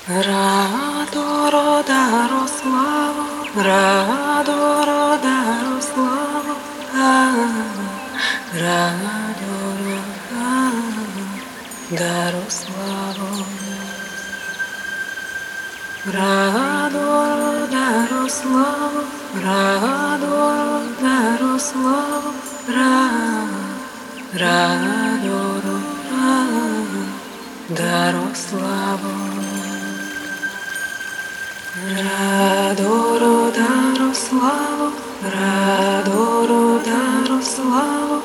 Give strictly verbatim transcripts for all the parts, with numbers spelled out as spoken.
Радоро даро славу, радоро даро славу, радоро даро славу, радоро даро славу, радоро даро славу, радоро даро славу. Радоро даро славу, радоро даро славу,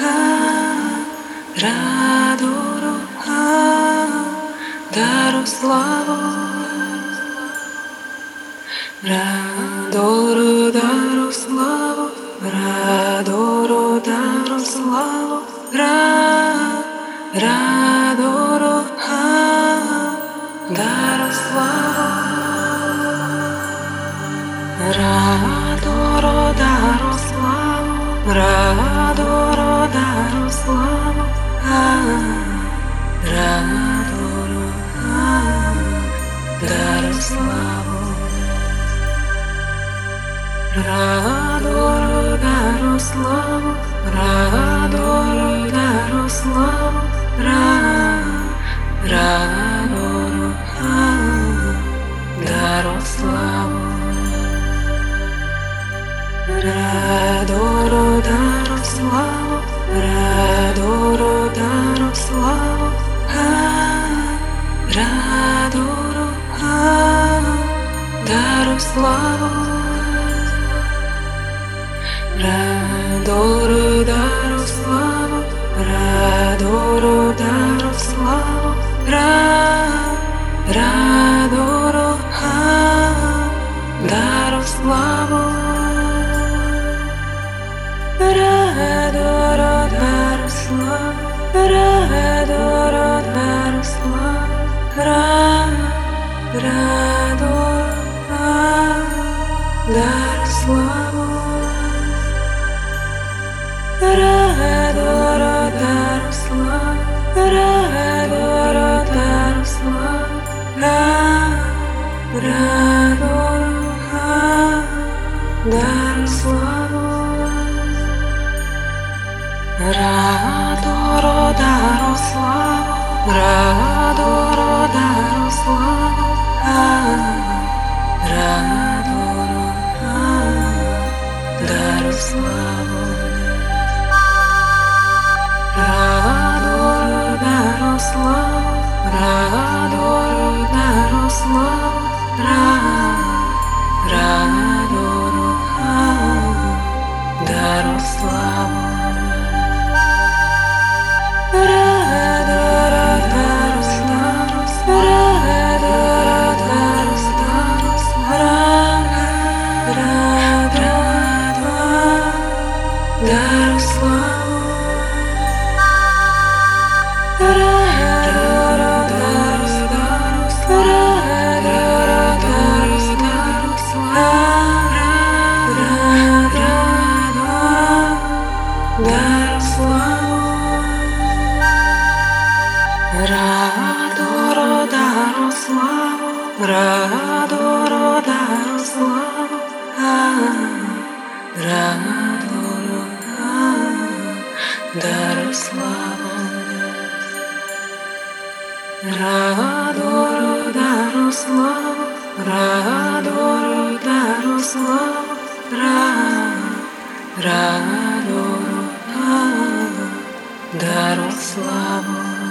радоро даро славу, радоро даро славу, радоро даро славу, радоро даро славу. Радоро даро славу, радоро даро славу, радоро даро славу, радоро даро славу, радоро даро славу, радоро даро славу. Радоро даро славу, радоро даро славу, радоро даро славу, радоро даро славу, радоро даро славу, радоро даро славу. Радоро даро славу, радоро даро славу, радоро даро славу, радоро даро славу, радоро даро славу, радоро даро славу. Радоро даро славу, радоро даро славу, радоро даро славу, радоро даро славу, радоро даро славу, радоро даро славу. Радоро даро славу, радоро даро славу, радоро даро славу, радоро даро славу, радоро даро славу, радоро даро славу. Радоро даро славу, радоро даро славу, радоро даро славу, радоро даро славу, радоро даро славу, радоро даро славу.